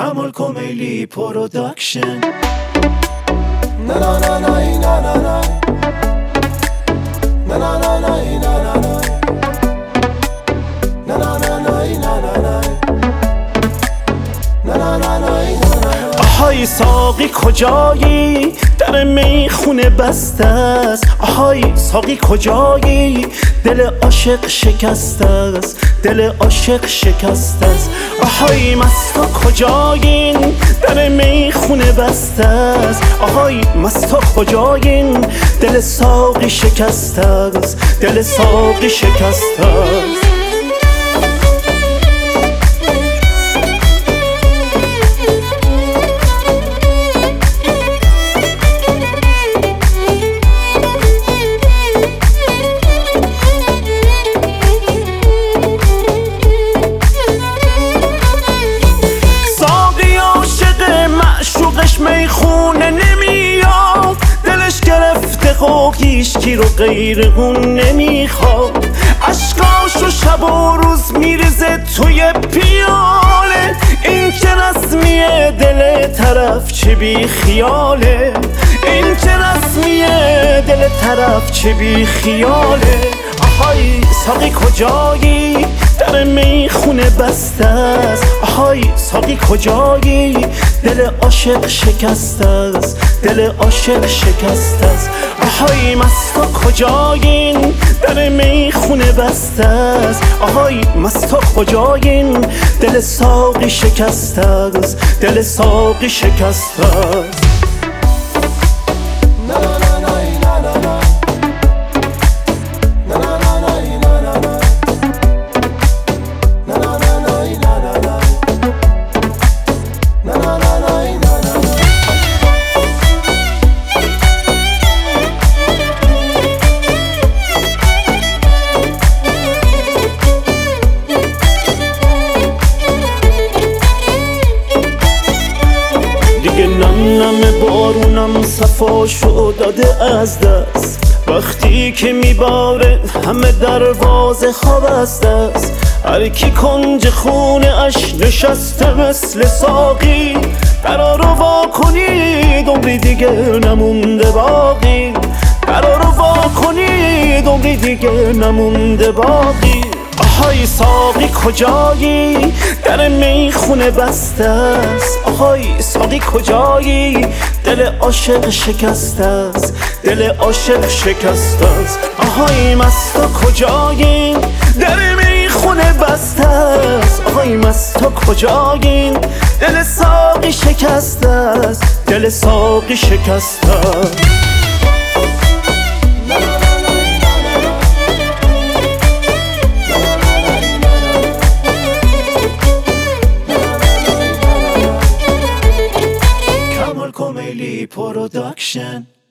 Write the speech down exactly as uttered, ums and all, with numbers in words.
کمال کمیلی پروداکشن. Na na na na na na na na na na na na na na na na na na na na. آهای ساقی کجایی؟ در میخونه بسته است. آهای ساقی کجایی؟ دل عاشق شکسته است، دل عاشق شکسته است. آهای مستا کجایین؟ در میخونه بسته است. آهای مستا کجایین؟ دل ساقی شکسته است، دل ساقی شکسته است. میخونه نمیاد، دلش گرفته خب هیچکی رو غیر اون نمیخواد. عشقاشو شب و روز میریزه توی پیاله، این که رسمیه دل طرف چه بی خیاله، این که رسمیه دل طرف چه بی خیاله. آهای ساقی کجایی؟ در میخونه بسته است. آهای ساقی کجایی؟ دل عاشق شکسته است، دل عاشق شکسته است. آهای مستا کجایین؟ در میخونه بسته است. آهای مستا کجایین؟ دل ساقی شکسته است، دل ساقی شکسته است. دیگه نم نم بارونم صفاشو داده از دست، وقتی که میباره همه دروازه خواب است است. هر کی کنج خونه اش نشسته مثل ساقی، قرارو وا کنید عمری دیگه نمونده باقی، قرارو وا کنید عمری دیگه نمونده باقی. آهای ساقی کجایی؟ در میخونه بسته است. آهای ساقی کجایی؟ دل عاشق شکسته است، دل عاشق شکسته است. آهای مستا کجایی؟ در میخونه بسته است. آهای مستا کجایی؟ دل ساقی شکسته است، دل ساقی شکسته است. کمال کمیلی پروداکشن.